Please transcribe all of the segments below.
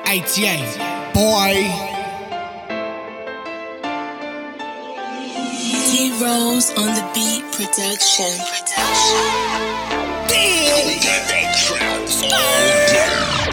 ATA, boy. D-Rose on the beat production. Damn. Got that trap all day.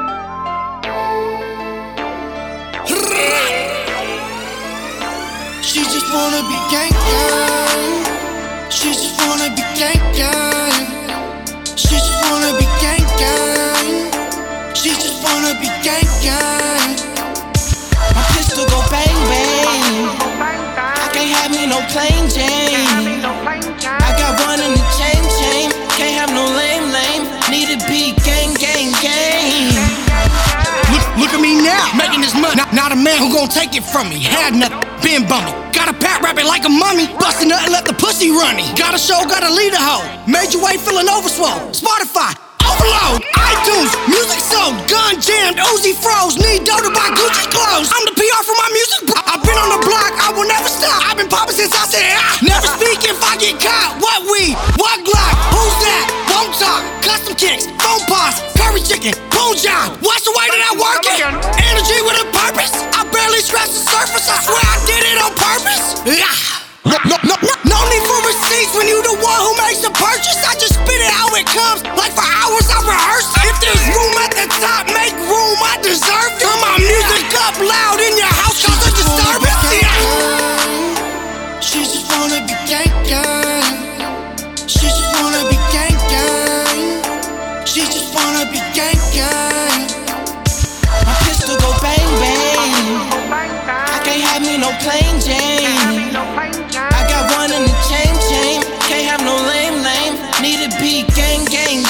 She just wanna be gang gang. She just wanna be gang gang. She just wanna be gang gang. She just wanna be gang gang. My pistol go bang bang. I can't have me no plain Jane. I got one in the chain. Can't have no lame. Need to be gang gang. Look at me now, making this money. Not a man who gon' take it from me. Had nothing, been bumming. Got a pat rapping like a mummy. Bustin' nothing, let the pussy run me. Got a show, got a leader hoe. Major way feeling overswole. Spotify, overload. iTunes, music sold. Gun jammed, Uzi froze. Need dough to buy Gucci clothes. I'm the PR for my music, bro. I've been on the block, I will never stop. I've been poppin' since I said ah. Never speak if I get caught. What weed? What Glock? Who's that? Won't talk. Custom kicks, phone pots, curry chicken, boom job. Watch the way that I work it. Energy with a purpose. I barely scratched the surface. I swear I did it on purpose. No need for receipts when you the one who makes the purchase. I just spit it how it comes. Like for hours I rehearse. If there's room at the top, make room. I deserve it. Turn my music up loud in your house cause of disturbance. She just wanna be gang gang. She just wanna be gang gang. She just wanna be gang gang. My pistol go bang bang. I can't have me no plain Jane. I got one in the chain. Can't have no lame. Need to be gang.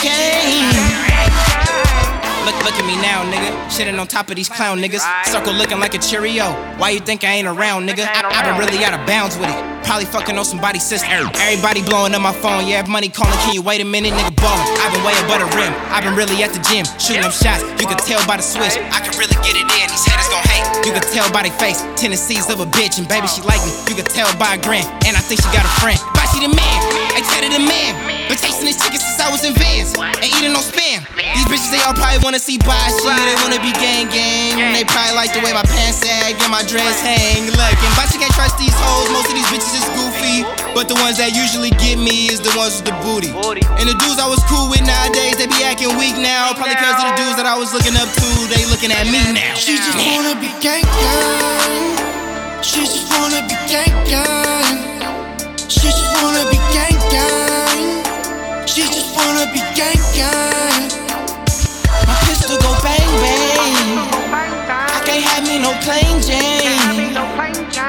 Look at me now, nigga. Shitting on top of these clown niggas. Circle looking like a Cheerio. Why you think I ain't around, nigga? I been really out of bounds with it. Probably fucking on somebody's sister. Everybody blowing up my phone. Yeah, money calling. Can you wait a minute, nigga? Ballin'. I've been way above the rim. I've been really at the gym, shooting them shots. You can tell by the switch. I can really get it in. These haters gon' hate. You can tell by their face. Tendencies of a bitch, and baby, she like me. You can tell by a grin. And I think she got a friend. But she the man. I tell her the man. Been chasing this chicken since I was in Vans. Ain't eating no spam. These bitches, they all probably wanna see by shit. They wanna be gang. They probably like the way my pants sag and my dress hang. Look, and but you can't trust these hoes. Most of these bitches is goofy. But the ones that usually get me is the ones with the booty. And the dudes I was cool with nowadays, they be acting weak now. Probably cause of the dudes that I was looking up to, they looking at me now. She just wanna be gang gang. She just wanna be gang gang. She just wanna be gang gang. She just wanna be gang gang. My pistol go bang bang. I can't have me no plain Jane.